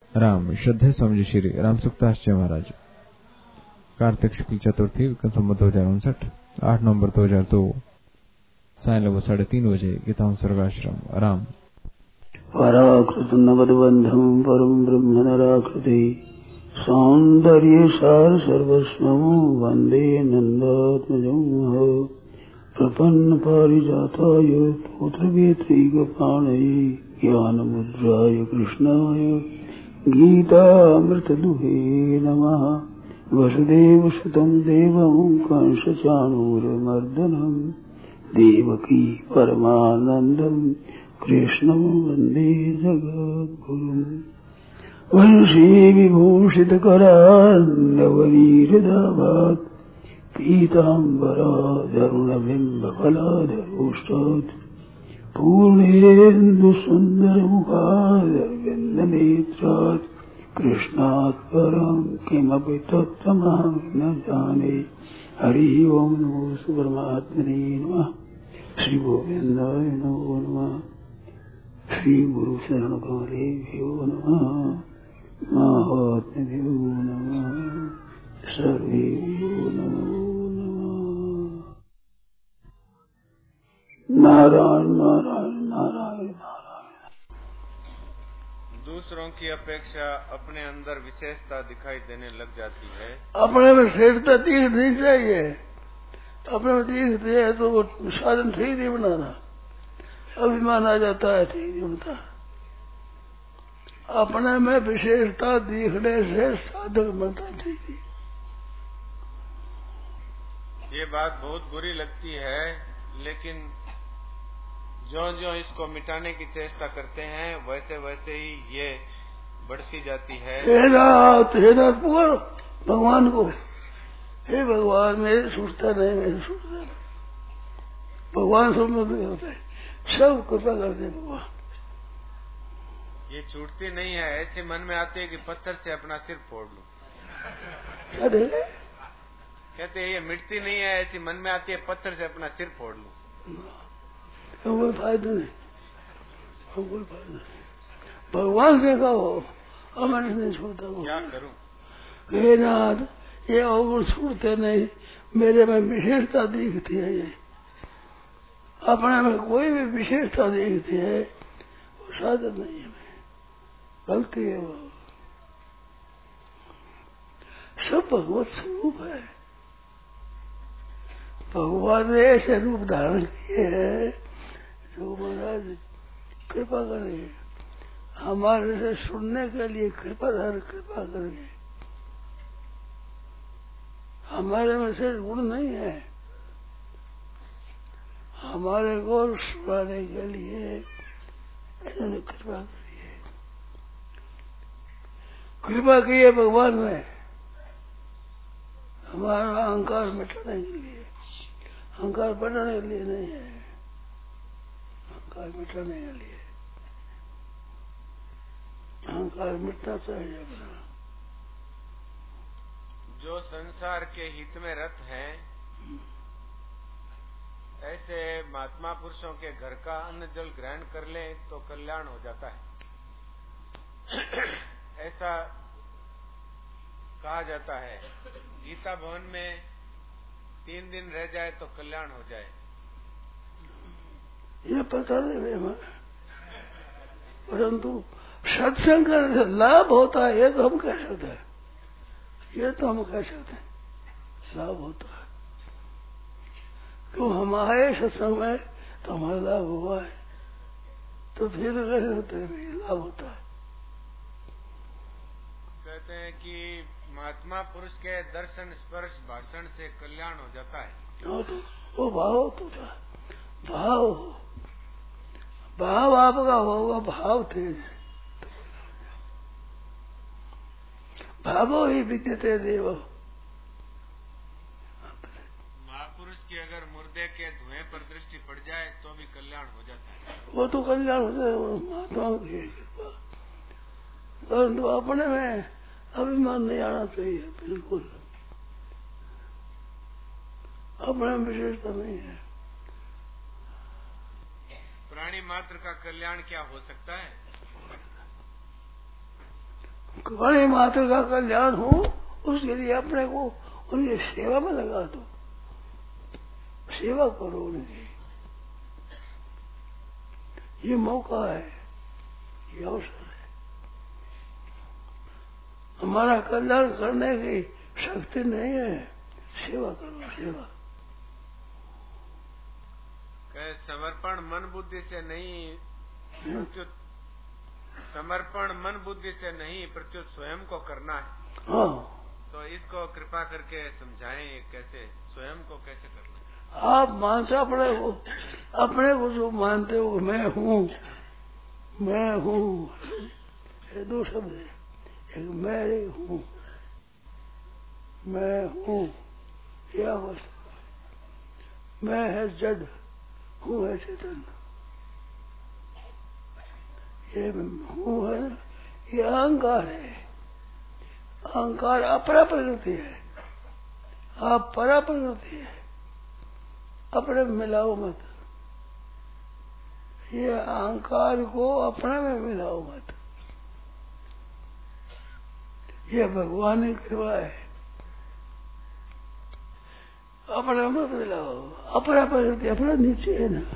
राम श्रद्धे स्वामी श्री राम सुखदास महाराज। कार्तिक शुक्ल चतुर्थी संवत 2059, 8 नवंबर 2002, साय लगभग 3:30 बजे गीताम स्वर्गाश्रम। राम पराकृत नवदबंधम परम ब्रह्म नराकृति सौंदर्य सार सर्वस्वं वंदे नंदात्मजं प्रपन्न पारिजाताय पुत्रवेत्रैकपाणये ज्ञानमुद्राय कृष्णाय गीतामृतदुहे नमः। वसुदेवसुतं देवं कंसचाणूरमर्दनं देवकी परमानन्दं कृष्णं वन्दे जगद्गुरुम्। वंशी विभूषितकरान्नवनीरदाभात् पीताम्बराधरुणबिम्बफलाधरोष्टात् पूर्णेन्दुसुन्दरमुखादरविन्दनेत्रात् कृष्णात् परं किमपि तत्त्वमहं न जाने। हरि ओम नमो परमात्मने नमः। श्री गोविंदाय नमो नमः। श्री गुरु शरण कमलेभ्यो नमः। महात्म्यो नमः। सर्वेभ्यो नमो नमः। नारायण नारायण नारायण नारायण। दूसरों की अपेक्षा अपने अंदर विशेषता दिखाई देने लग जाती है। अपने में श्रेष्ठता दिखनी चाहिए। अपने में दिखती है तो वो साधन ठीक नहीं बनाना। अभिमान आ जाता है, ठीक नहीं बनता। अपने में विशेषता दिखने से साधक बनता ठीक है। ये बात बहुत बुरी लगती है, लेकिन जो जो इसको मिटाने की चेष्टा करते हैं वैसे वैसे ही ये बढ़ती जाती है। हे नाथ बोल भगवान को, हे भगवान मेरे छूटता नहीं, मेरे छूटता नहीं। भगवान सब में होता है, सब कृपा कर दे भगवान। ये छूटती नहीं है, ऐसे मन में आती है कि पत्थर से अपना सिर फोड़ लूं। कहते हैं ये मिटती नहीं है, ऐसी मन में आती है पत्थर से अपना सिर फोड़ लूं। कोई फायदा नहीं, कोई फायदा नहीं। भगवान से कहो और मैंने नहीं छूटता। क्या करूं? हे नाथ ये अवगुण छूटते नहीं, मेरे में विशेषता दिखती है। ये अपने में कोई भी विशेषता दिखती है वो साधन नहीं है, गलती है। वो सब भगवत स्वरूप है। भगवान ने ऐसे रूप धारण किए हैं जो महाराज कृपा करेंगे हमारे से सुनने के लिए। कृपा करेंगे। हमारे में से गुण नहीं है, हमारे को सुनाने के लिए इन्होंने कृपा करी है। कृपा की है भगवान में हमारा अहंकार मिटाने के लिए। अहंकार बढ़ाने के लिए नहीं है, अहंकार मिटाने के लिए। अहंकार मिटना चाहिए अपना। जो संसार के हित में रत हैं, ऐसे महात्मा पुरुषों के घर का अन्न जल ग्रहण कर ले तो कल्याण हो जाता है। ऐसा कहा जाता है। गीता भवन में 3 दिन रह जाए तो कल्याण हो जाए। ये पता नहीं हमें, परंतु सत्संग करने से लाभ होता है ये तो हम कह सकते हैं। ये तो हम कह सकते हैं लाभ होता है। क्यों हम आए सत्संग में तो हमारा लाभ हुआ है, तो फिर कह सकते हैं लाभ होता है। कहते हैं कि महात्मा पुरुष के दर्शन स्पर्श भाषण से कल्याण हो जाता है। वो भाव होता है। भाव आपका होगा, भाव तेज। भावो ही विद्यते देव। महापुरुष की अगर मुर्दे के धुएं पर दृष्टि पड़ जाए तो भी कल्याण हो जाता है। वो तो कल्याण हो जाए, महात्माओं की कृपा। परंतु अपने में अभिमान नहीं आना चाहिए, बिल्कुल। अपने में विशेषता नहीं है। प्राणी मात्र का कल्याण क्या हो सकता है? प्राणी मात्र का कल्याण हो, उसके लिए अपने को उनकी सेवा में लगा दो, सेवा करो उनकी। ये मौका है, ये अवसर है। हमारा कल्याण करने की शक्ति नहीं है, सेवा करो, सेवा। समर्पण मन बुद्धि से नहीं, समर्पण मन बुद्धि से नहीं, प्रत्युत स्वयं को करना है। हाँ, तो इसको कृपा करके समझाएं, कैसे स्वयं को कैसे करना है। आप मानते अपने को जो मानते हो मैं हूँ, ये दो शब्द है। एक मैं हूँ, मैं हूँ यह वस्तु, मैं है जड़, हूँ है चेतन। ये हूँ है, ये अहंकार है। अहंकार अपरा प्रकृति है, आप परा प्रकृति है, अपने में मिलाओ मत। ये अहंकार को अपने में मिलाओ मत, ये भगवान की कृपा है। अपने मत मिलाओ, अपरा प्रकृति अपना नीचे है ना।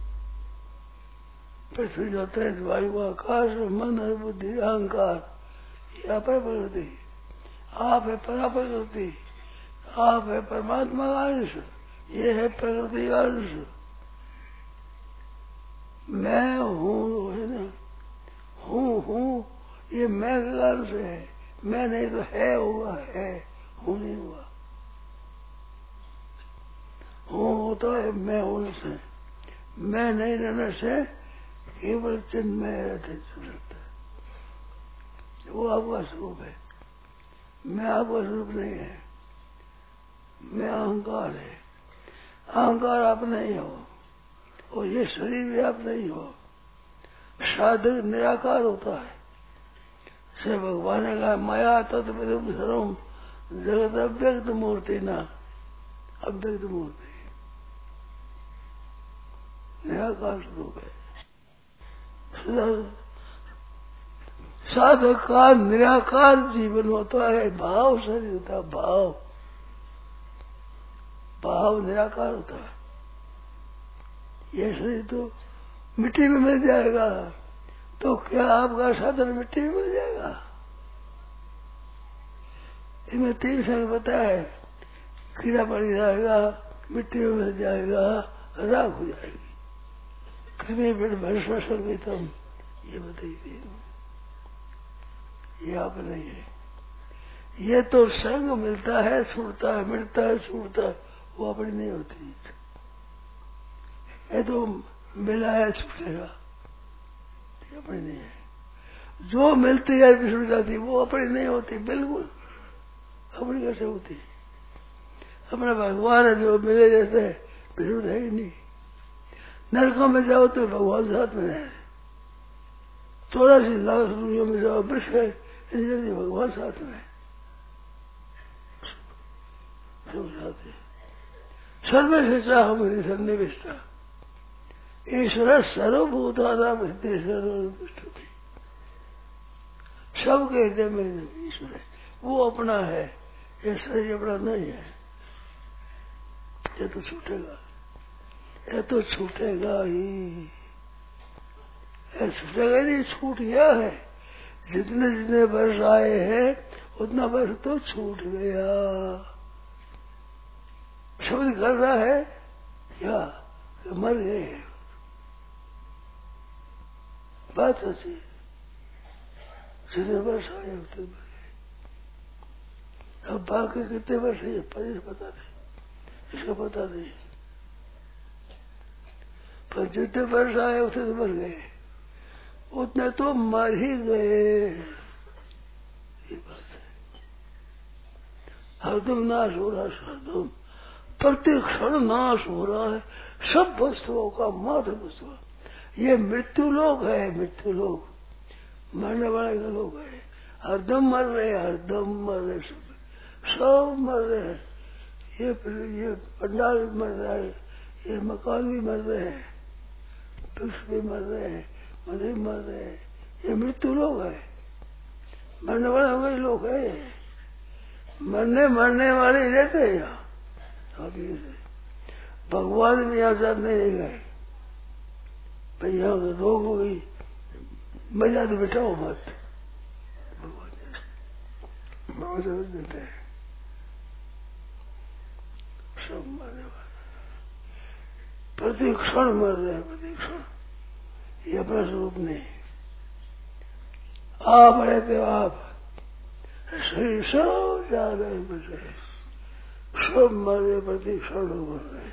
पृथ्वी जो तेज वायु आकाश मन और बुद्धि अहंकार, ये अपरा प्रकृति। आप है परा प्रकृति, आप है परमात्मा का अंश, ये है प्रकृति का अंश। मैं हूँ है ना, हूँ ये मैं का अंश है। मैं नहीं तो है हुआ है, हूँ नहीं हुआ। हूँ होता है मैं होने से, मैं नहीं रहने से केवल चिन्ह में रहते सकता है। वो आपका स्वरूप है, मैं आपका स्वरूप नहीं है। मैं अहंकार है, अहंकार आप नहीं हो, और ये शरीर भी आप नहीं हो। साधक निराकार होता है, से भगवान ने कहा माया तत्व सर्वम जगत अव्यक्त मूर्ति ना, अव्यक्त मूर्ति निराकार स्वरूप है। साधक का निराकार जीवन होता है, भाव शरीर होता है, भाव निराकार होता है। ये शरीर तो मिट्टी में मिल जाएगा, तो क्या आपका साधन मिट्टी में मिल जाएगा? इसमें 3 संग बताया है, कीड़ा पड़ जाएगा, मिट्टी में मिल जाएगा, राख हो जाएगी। कृमि बिड़ भस्म संगीतम, ये बताई थी। ये आप नहीं है। ये तो संग मिलता है छूटता है, मिलता है छूटता है, वो अपनी नहीं होती। ये तो मिला है छूटेगा, ये अपनी नहीं है। जो मिलती है छूट जाती, वो अपनी नहीं होती, बिल्कुल अपनी कैसे होती? अपना भगवान है जो मिले जैसे, विरुद्ध है ही नहीं। नरकों में जाओ तो भगवान साथ में है, 84 लाख दुनिया में जाओ वृक्ष है, भगवान साथ में है। सर्वे से चाह मेरी सन्निविष्टा ईश्वर सर्वभूतानां हृदय सर्वोत्तिष्ठति। सबके हृदय में ईश्वर है, वो अपना है, ये शरीर अपना नहीं है। ये तो छूटेगा, ये तो छूटेगा ही, ये छूटेगा नहीं, छूट गया है। जितने जितने वर्ष आए हैं उतना वर्ष तो छूट गया। शब्द कर रहा है क्या मर गए? बात सच्ची, जितने वर्ष आए उतने मर गए। अब बाकी कितने वर्ष है पता नहीं, इसका पता नहीं, पर जितने वर्ष आए उतने तो मर गए, उतने तो मर ही गए। ये बात है, हरदम नाश हो रहा है, हरदम प्रत्येक क्षण नाश हो रहा है सब वस्तुओं का, मात्र वस्तु। ये मृत्यु लोक है, मृत्यु लोक, मरने वाले का लोग है। हरदम मर रहे, हरदम मर रहे, सब मर रहे हैं। ये पंडाल भी मर रहा है, ये मकान भी मर रहे हैं, वृक्ष भी मर रहे हैं, मंदिर मर रहे हैं। ये मृत्यु लोग है, मरने वाले वही लोग है, मरने वाले रहते हैं यहाँ। अभी भगवान भी यहाँ साथ नहीं गए भाई, यहाँ रोग हो गई, मजा तो बिठाओ मत, भगवान समझ देते हैं। सब मरने वाले, प्रति क्षण मर रहे हैं, प्रति क्षण। ये अपना स्वरूप नहीं, आप रहते हो, आप शरीर सब जा रहे बचे, सब मर रहे, प्रति क्षण मर रहे।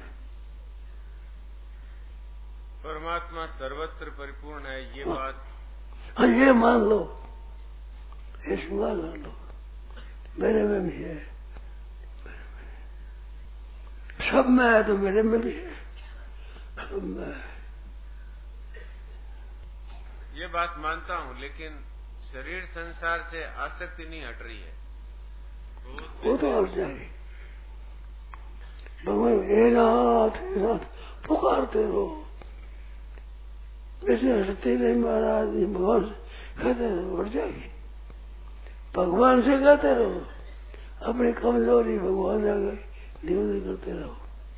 परमात्मा सर्वत्र परिपूर्ण है, ये बात। हाँ, ये मान लो, ये स्वीकार कर लो, मेरे में भी है, सब में है तो मेरे में भी है, सब में है। ये बात मानता हूँ, लेकिन शरीर संसार से आसक्ति नहीं हट रही है। वो तो हट जाएगी। भगवान हे नाथ पुकारते रहो, वैसे हटते नहीं महाराज, भगवान कहते रहो, हट जाएगी। भगवान से कहते रहो, अपनी कमजोरी भगवान आगे निवेदन करते रहो।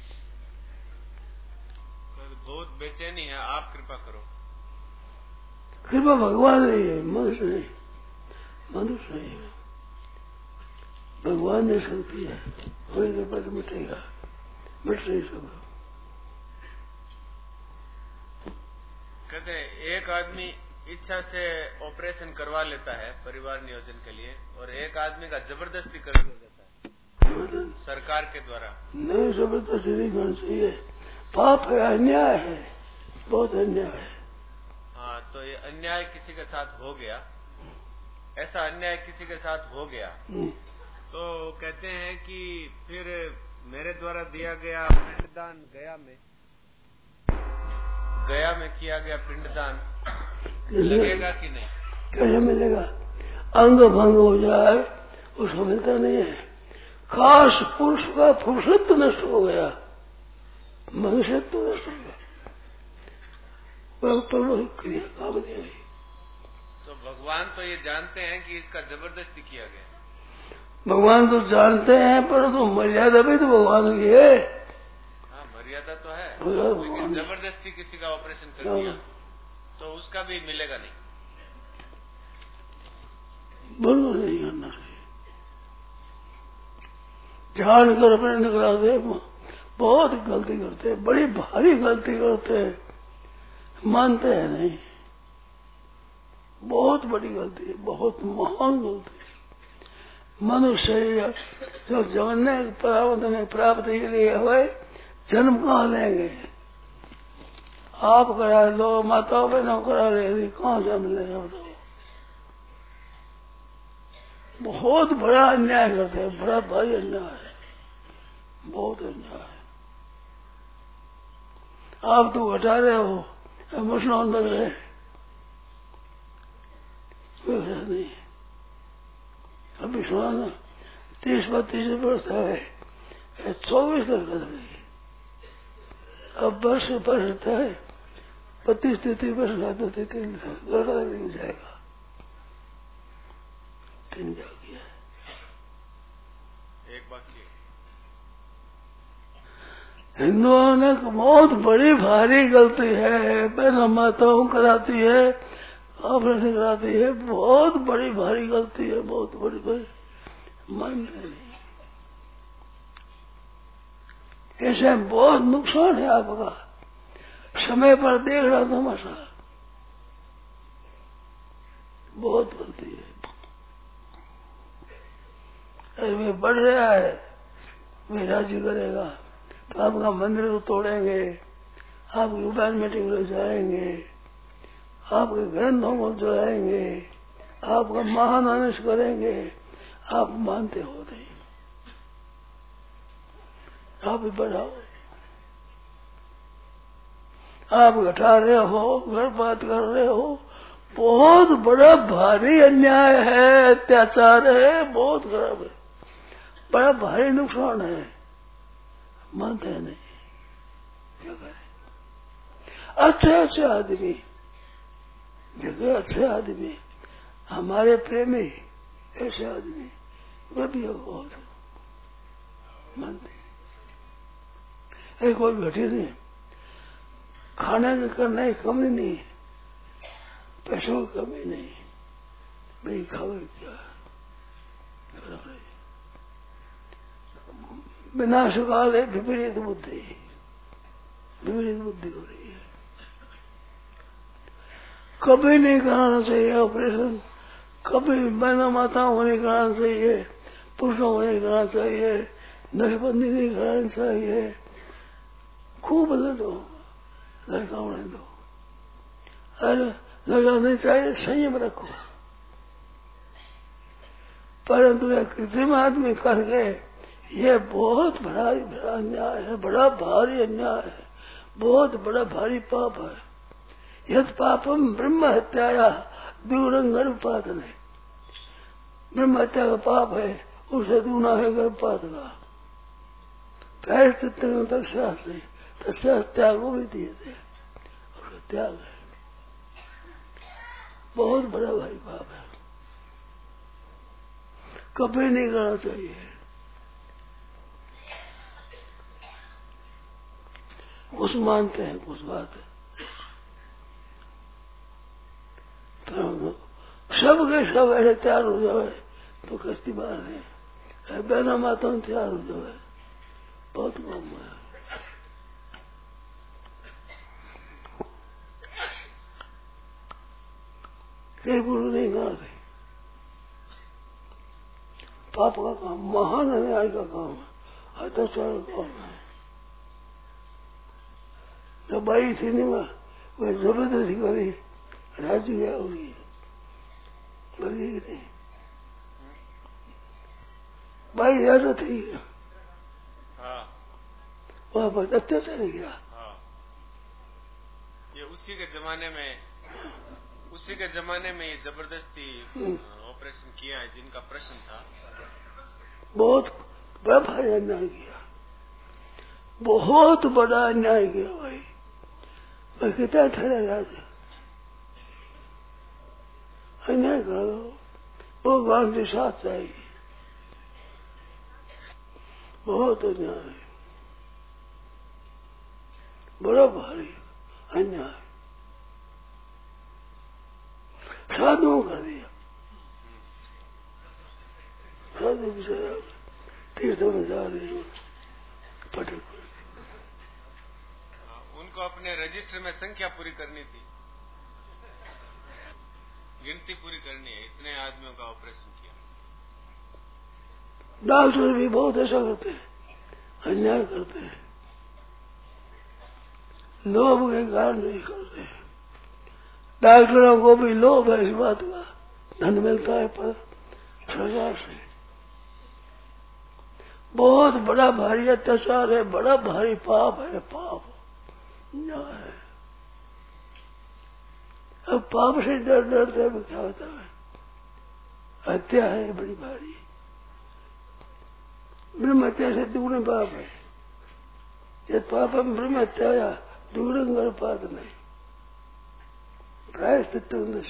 बहुत बेचैनी है, आप कृपा करो। कृपा भगवान नहीं है, मनुष्य नहीं, मनुष्य नहीं है। भगवान ने शक्ति है, होने पर मिटेगा, मिट नहीं सब। कहते एक आदमी इच्छा से ऑपरेशन करवा लेता है परिवार नियोजन के लिए, और एक आदमी का जबरदस्ती कर दिया जाता है सरकार के द्वारा। नहीं, जबरदस्ती नहीं करना चाहिए, पाप है, अन्याय है, बहुत अन्याय है। हाँ, तो ये अन्याय किसी के साथ हो गया, ऐसा अन्याय किसी के साथ हो गया, तो कहते हैं कि फिर मेरे द्वारा दिया गया पिंडदान गया में किया गया पिंडदान लगेगा कि नहीं? कैसे मिलेगा? अंग भंग हो जाए उसको मिलता नहीं है। खास पुरुष का पुरुषत्व नष्ट हो गया, मनुष्यत्व नष्ट हो गया, क्रिया काम नहीं हुई। तो भगवान तो ये जानते हैं कि इसका जबरदस्ती किया गया। भगवान तो जानते हैं, पर तो मर्यादा भी तो भगवान की है। हाँ, मर्यादा तो है, लेकिन जबरदस्ती किसी का ऑपरेशन कर दिया तो उसका भी मिलेगा नहीं। बिल्कुल नहीं करना चाहिए, जानकर अपने निकला दे। बहुत गलती करते हैं, बड़ी भारी गलती करते हैं, मानते हैं नहीं। बहुत बड़ी गलती है, बहुत महान गलती है। मनुष्य जो जमने प्राप्त के लिए हुए, जन्म कहाँ लेंगे? आप करा लो, माताओं बहनों करा ले, कहाँ जन्म लेंगे बताओ? बहुत बड़ा अन्याय करते हैं, बड़ा भारी अन्याय है, बहुत अन्याय है। आप तो घटा रहे हो, मुसलमान बन रहे नहीं। अभी सुना ना, 30-32 वर्ष है, 24 तक कर गई। अब वर्ष बढ़ता है, 32-33 वर्ष का तो 33 नहीं जाएगा। तीन जा गया। एक बाकी हिंदुओं ने बहुत बड़ी भारी गलती है, बहन माताओं कराती है, ऑपरेशन कराती है, बहुत बड़ी भारी गलती है, बहुत बड़ी भारी, मानते नहीं। ऐसे बहुत नुकसान है आपका, समय पर देख रहा तमाशा, बहुत गलती है। अरे वे बढ़ रहा है, वे राजी करेगा तो आपका मंदिर तो तोड़ेंगे, आपकी उपान मीटिंग ले जाएंगे, आपके ग्रंथों को जलाएंगे, आपका महानानिश करेंगे, आप मानते हो नहीं, आप भी बढ़ाओ, आप घटा रहे हो, घर बात कर रहे हो, बहुत बड़ा भारी अन्याय है, अत्याचार है, बहुत खराब है, बड़ा भारी नुकसान है, मानते हैं नहीं, क्या करें? अच्छे आदमी जगह, अच्छे आदमी, हमारे प्रेमी ऐसे आदमी वे भी बहुत मानते हैं। कोई घटी नहीं, खाने के करने की कमी नहीं, पैसों की कमी नहीं, भाई खावे क्या विनाश काल है, विपरीत बुद्धि हो रही है। कभी नहीं कराना चाहिए ऑपरेशन, कभी बहना माताओं को नहीं कराना चाहिए, पुरुषों को नहीं कराना चाहिए, नशबंदी नहीं करानी चाहिए। खूब बदल दो, लड़का उड़े दो, अरे लगाने चाहिए, संयम रखो। परंतु यह कृत्रिम आदमी करके ये बहुत बड़ा अन्याय है, बड़ा भारी अन्याय है, बहुत बड़ा भारी पाप है। यद पापम ब्रह्म हत्याया द्विगुणं गर्भपातन है। ब्रह्म हत्या का पाप है, उससे दूना है गर्भपात का। तस्या त्याग भी दिए थे, उसका त्याग है, बहुत बड़ा भारी पाप है, कभी नहीं करना चाहिए। कुछ मानते हैं, कुछ बात है, सब के सब ऐसे तैयार हो जाए तो कस्ती बात है। बहना माता तैयार हो जाए बहुत कम है। कई गुरु नहीं गाते, पाप का काम, महान अन्याय का काम है, अत्याचार का काम है। जब बाई थी नहीं वह जबरदस्ती करी, राज्य गया होगी, बगी नहीं, बाई ज्यादा थी, वहां पर अत्याचार किया। ये उसी के जमाने में ये जबरदस्ती ऑपरेशन किया है, जिनका प्रश्न था। बहुत बड़ा भारी अन्याय किया, बहुत बड़ा अन्याय किया भाई। मैं कितना ठहरेगा अन्याय करो, वो भगवान के साथ चाहिए, बहुत अन्याय, बड़ा भारी अन्याय साधुओं कर दिया। साधु तीर्थों में जा रहे पटक, उनको अपने रजिस्टर में संख्या पूरी करनी थी, गिनती पूरी करनी है, इतने आदमियों का ऑपरेशन किया। डॉक्टर भी बहुत ऐसा करते हैं, अन्याय करते हैं, लोभ के कारण नहीं करते हैं। डॉक्टरों को भी लोभ है इस बात का, धन मिलता है पर सजा से। बहुत बड़ा भारी अत्याचार है, बड़ा भारी पाप है, पाप न्याय है। अब पाप से डरते हुए क्या होता है, हत्या है बड़ी भारी, ब्रह्म हत्या से दुगुने पाप है। यह पाप हम ब्रह्म हत्या दुगुण गर्भपात नहीं, प्रायश्चित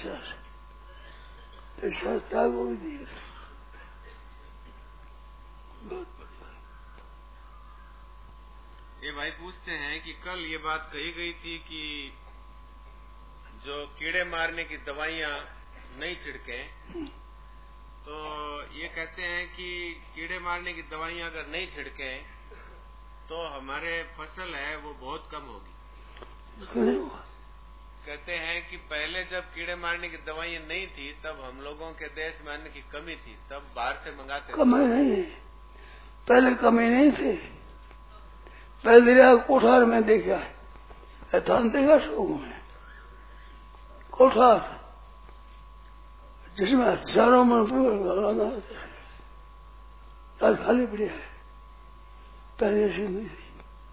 त्याग भी दिए। ये भाई पूछते हैं कि कल ये बात कही गई थी कि जो कीड़े मारने की दवाइयां नहीं छिड़के, तो ये कहते हैं कि कीड़े मारने की दवाइयां अगर नहीं छिड़के तो हमारे फसल है वो बहुत कम होगी। कहते हैं कि पहले जब कीड़े मारने की दवाइयां नहीं थी तब हम लोगों के देश में अन्न की कमी थी, तब बाहर से मंगाते थे। कमी नहीं, पहले कमी नहीं थी। पहले कोठार में देखा है, धान देगा शोक में कोठार, जिसमें हजारों मन लगाना आज खाली पड़ी है, पहले ऐसी नहीं थी।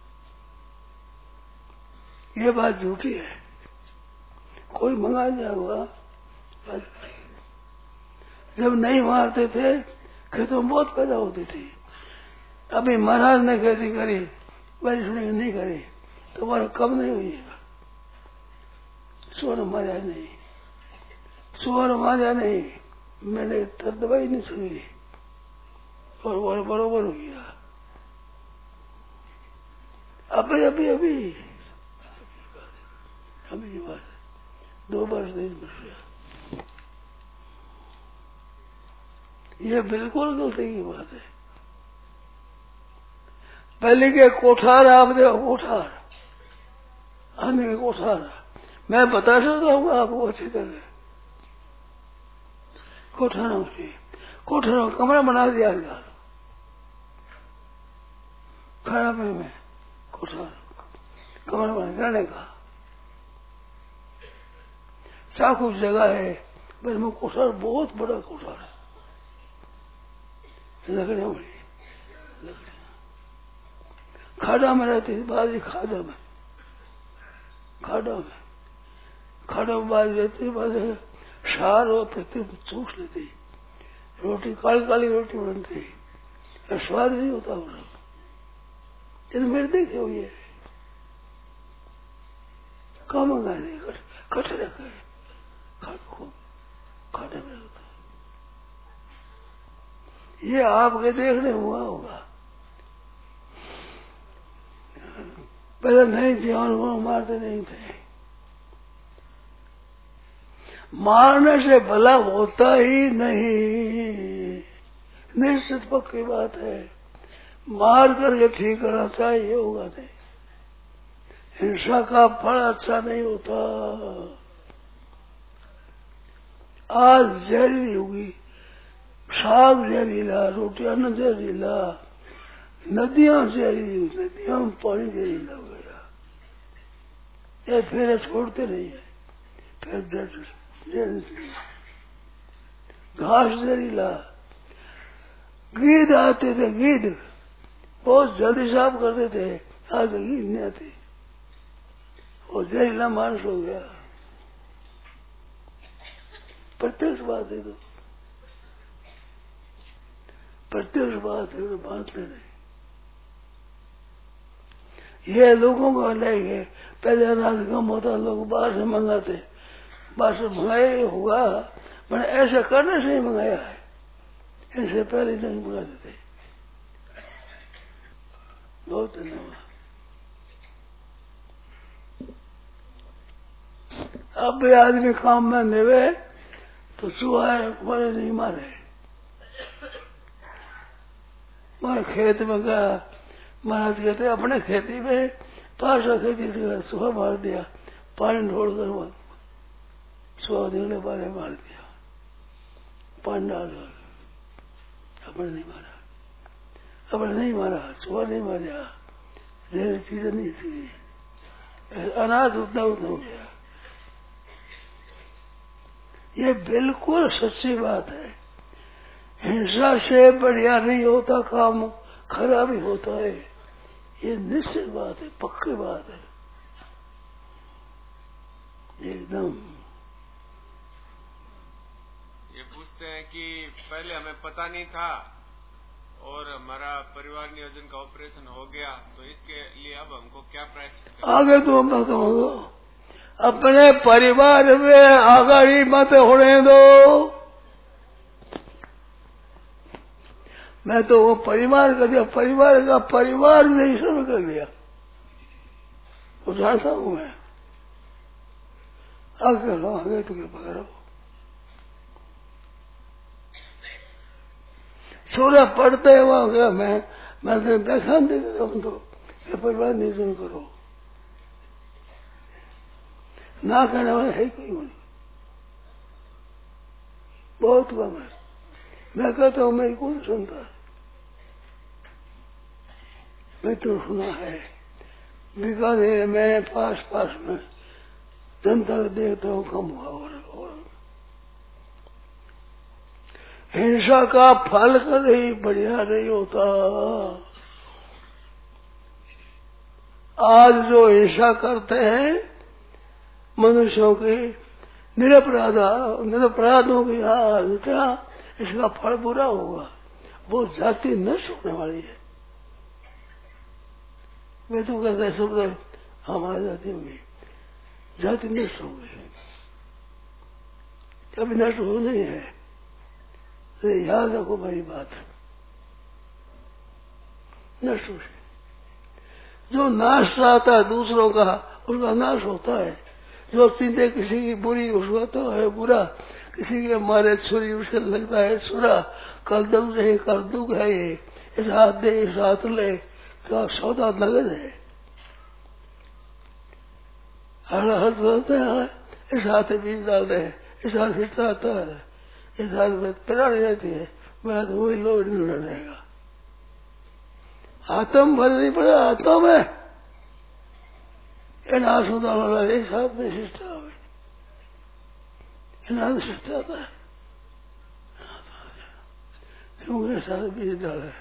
ये बात झूठी है, कोई मंगा जाएगा। जब नहीं मारते थे खेतों में बहुत पैदा होती थी। अभी महाराज ने खेती करी, बारिश नहीं करी तो हमारा कम नहीं हुईगा। सुअर मारा नहीं, सुअर मारा नहीं, मैंने इतना दवाई नहीं सुनी और वो बरोबर हो गया। अभी अभी अभी अभी की बात है, 2 वर्ष 3 वर्ष। ये बिल्कुल गलती की बात है। पहले के कोठार आपने कोठार आने के कोठार मैं बता सकता हूँ आपको अच्छी तरह। कोठारों से कोठारों कमरा बना दिया गया खाना पीने में, कोठार कमरा बना रहने का चाकू जगह है। बस में कोठार बहुत बड़ा कोठार है, लकड़ियां बड़ी लकड़ियां खाड़ा में रहती थी बाजी, खाड़ा में बाजी रहती बाजी सार और पत्ती चूस लेती, रोटी काली काली रोटी बनती, स्वाद नहीं होता वो सब। मेरे देखे हुई है काम गाने कट रखे खाने में रहता है। ये आपके देखने हुआ होगा। पहले नहीं थे और मारते नहीं थे। मारने से भला होता ही नहीं, निश्चित पक्की बात है। मार करके ठीक करना चाहिए, होगा नहीं। हिंसा का फल अच्छा नहीं होता। आज जहरीली होगी, साग जहरीला, रोटियां न जहरीला, नदियां जहरीली, नदियां में पानी जहरीला हो गया। ये फिर छोड़ते नहीं है, फिर घास जहरीला, गीद आते थे, गीद बहुत जल्दी साफ करते थे, आज गीद नहीं आती, वो जहरीला मांस हो गया। प्रत्यक्ष बात है, तो प्रत्यक्ष बात है, तो बात नहीं। ये लोगों को अलग है। पहले अनाज कम होता, लोग बाहर से मंगाते, बाहर से मंगाए होगा, मैंने ऐसा करने से ही मंगाया है, इससे पहले नहीं मंगाते थे। बहुत धन्यवाद। अब भी आदमी काम में देवे तो चूहा बड़े नहीं मारे। मैं खेत में गया, महाराज कहते अपने खेती में पास खेती से चूहा मार दिया, पानी ढोल कर चूहा निकले बारे मार दिया, पानी डाल कर। अपने नहीं मारा, अपने नहीं मारा, चूहा नहीं मारा, जैसे चीजें नहीं थी, अनाज उतना उतना हो गया। ये बिल्कुल सच्ची बात है। हिंसा से बढ़िया नहीं होता काम, खराब ही होता है। ये निश्चित बात है, पक्की बात है एकदम। ये पूछते हैं कि पहले हमें पता नहीं था और हमारा परिवार नियोजन का ऑपरेशन हो गया, तो इसके लिए अब हमको क्या प्रायश्चित आगे तो मैं कहूँगा, अपने परिवार में आगाड़ी मत होने दो। मैं तो वो परिवार कर दिया, परिवार का परिवार नहीं शुरू कर दिया, वो जानता हूँ मैं। आगे लो, आगे तो कृपा करो। सूर्य पड़ते हैं वहां गया, मैं तो देखा नहीं देता हूँ, तो परिवार नहीं शुरू करो, ना करने वाले है कोई नहीं, बहुत कम है। मैं कहता हूँ मेरी कौन सुनता है, मैं तो सुना है बीकानेर में पास में जनता को देखता हूँ कम हुआ और हिंसा का फल कभी बढ़िया नहीं होता। आज जो हिंसा करते हैं मनुष्यों की, निरपराधों की इतना इसका फल बुरा होगा, वो जाति नष्ट होने वाली है। मैं तो कहता सब हमारी जाति होगी, जाति नष्ट हो गई, कभी नष्ट हो नहीं है, तो याद रखो मेरी बात, नष्ट हो। जो नाश चाहता है दूसरों का, उसका नाश होता है। जो चिंते किसी की बुरी, उसका तो है बुरा। किसी के मारे छुरी, उसके लगता है छुरा। कल दुख रहे, कल दुख है। ये इस हाथ दे, इस हाथ ले, क्या सौदा नगद है। हर हाथ होते हैं, इस हाथ में बीज डाल रहे, इस हाथ हिस्सा आता है, इस हाथ में पिराड़ी रहती है, मेरा तो वही लोड नहीं लड़ेगा। आत्म भर नहीं पड़ा, आत्मा में इन आसुदा वाला एक हाथ में शिष्टा हुई, इन हाथ शिष्टा आता है, क्योंकि साथ बीज डाले,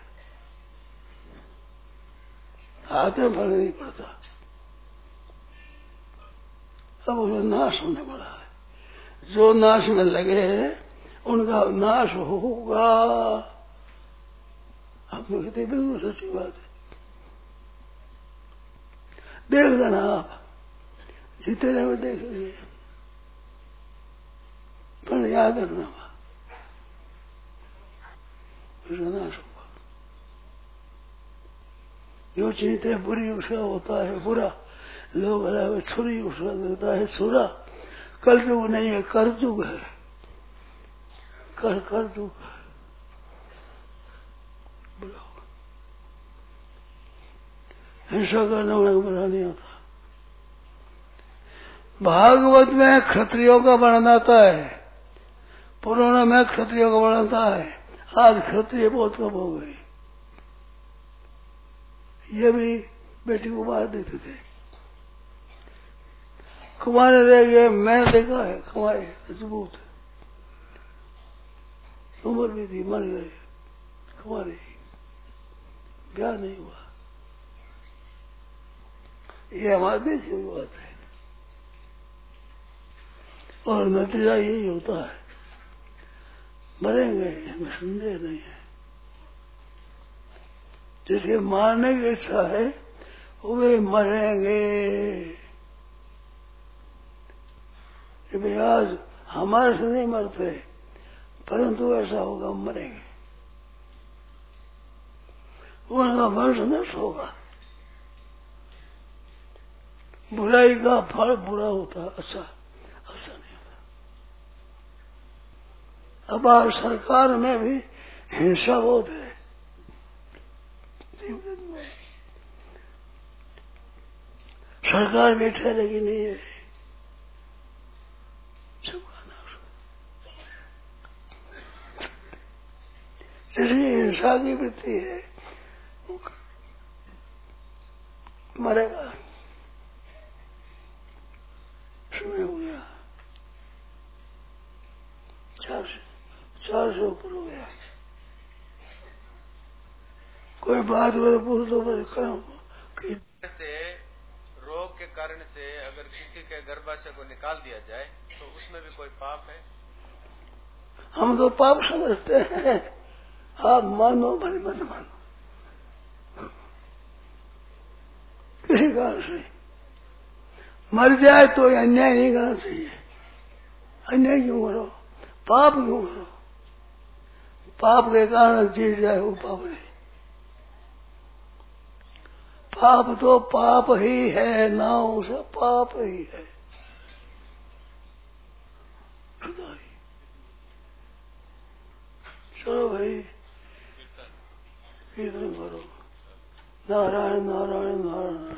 हाथ में फर्क नहीं पड़ता। अब उसका नाश होने वाला है। जो नाश में लगे हैं उनका नाश होगा। आप कहते बिल्कुल सच्ची बात है। देख लेना आप, जितने में देख लीजिए, पर याद रखना उसका नाश होगा। जो चीजें बुरी, उसका होता है बुरा। लोग अलावा छुरी, उसका लगता है छुरा। कलयुग नहीं है, करजुग है। करजुग है। हिंसा करने वाले को बुरा नहीं होता। भागवत में क्षत्रियों का वर्णन आता है, पुराण में क्षत्रियों का वर्णन आता है। आज क्षत्रिय बहुत कम हो गए। ये भी बेटी को मार देते थे, कुमारे रह गए। मैंने देखा है कुमारे मजबूत, उम्र भी थी, मर गए कुमारे, ब्याह नहीं हुआ। ये हमारे देश की बात है और नतीजा यही होता है, मरेंगे, इसमें संदेह नहीं है। जिसके मारने की इच्छा है वे मरेंगे। आज हमारे से नहीं मरते, परंतु ऐसा होगा, मरेंगे, उनका वंश नष्ट होगा। बुराई का फल बुरा होता, अच्छा नहीं होता। अब आज सरकार में भी हिंसा बहुत है। सरकार भी ठहरेगी नहीं है, सबका नाश। इसलिए हिंसा की वृत्ति है, मरेगा। समय हो गया, 400 ऊपर हो गया। कोई बात हो पूछ दो, से रोग के कारण से अगर किसी के गर्भाशय को निकाल दिया जाए तो उसमें भी कोई पाप है? हम तो पाप समझते हैं, आप मानो भले मत मानो। किसी कारण से मर जाए तो अन्याय नहीं करना चाहिए। अन्याय क्यों करो, पाप क्यों करो? पाप के कारण जीत जाए वो पाप नहीं। पाप तो पाप ही है, ना उसे पाप ही है। चलो भाई कीर्तन करो, नारायण नारायण नारायण।